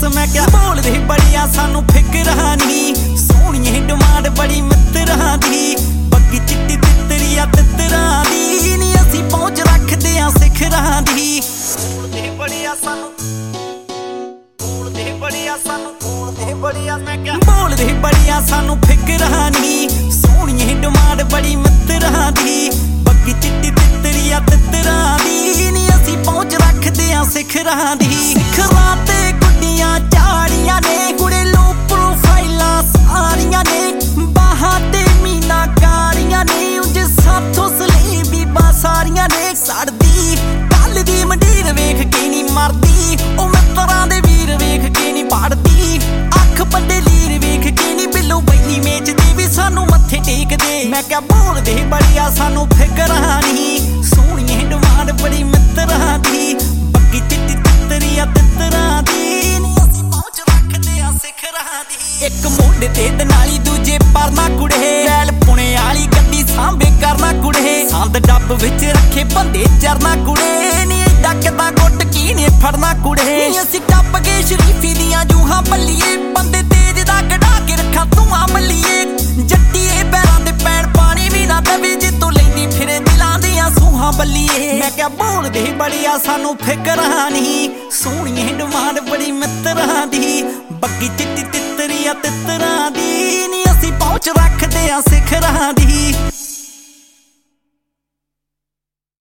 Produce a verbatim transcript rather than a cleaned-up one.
मैं क्या बोलदे बड़िया सानू फिकरां नी सोहणीए डिमांड बड़ी मित्तरां दी बग्गी चिट्टी तितरिया तितरां दी नी असीं पहुंच रखदे आ सिखरां दी बोलदे बड़िया सानू बोलदे बड़िया सानू बोलदे बड़िया मैं क्या बोलदे बड़िया सानू फिकरां नी सोहणीए डिमांड बड़ी मित्तरां दी बग्गी चिट्टी तितरिया तितरां दी नी असीं पहुंच रखदे आ सिखरां दी सिखरां ते गुड्डियां झाड़ियां ने कुड़े लो प्रोफाइलां सारियां ने बाहां ते मीना कारियां ने उंज साथों सलेबी बा सारियां ने सड़दी कल दी मंडीर वेख के नी मरदी ओ मित्तरां दे वीर वेख के नी पड़दी अख बंदे लीर वेख के नी बिल्लो बैली मेचदी वी सानू मत्थे टेकदे मैं क्या बोलदे बड़िया सानू फिकरां नी सोहणीए डिमांड बड़ी मित्तरां दी बग्गी चिट्टी तितरिया तितरां दी नी असीं पहुंच रखदे आ सिखरां दी इक मोढे ते दनाली दूजे परना कुड़े बैल पुणे वाली गड्डी सांभे करना कुड़े संद डब विच रखे बंदे चरना कुड़े नी एडा किदां गुੱਟ की ने फड़ना कुड़े नी असीं टप के शरीफी दियां जूहां बल्लीए बंदे तेज दा कढा के रखा धुआं मल्लीए जट्टीए पैरां ते पैण पानी भी ना दवे जे तू लैंदी फिरे दिलां दियां सूहां बल्लीए मैं क्या बोलदे बड़िया सानू फिकरां नी सोहणीए डिमांड बड़ी मित्तरां दी बग्गी चिट्टी तितरिया तितरां दी नी असीं पहुंच रखदे आ सिखरां दी।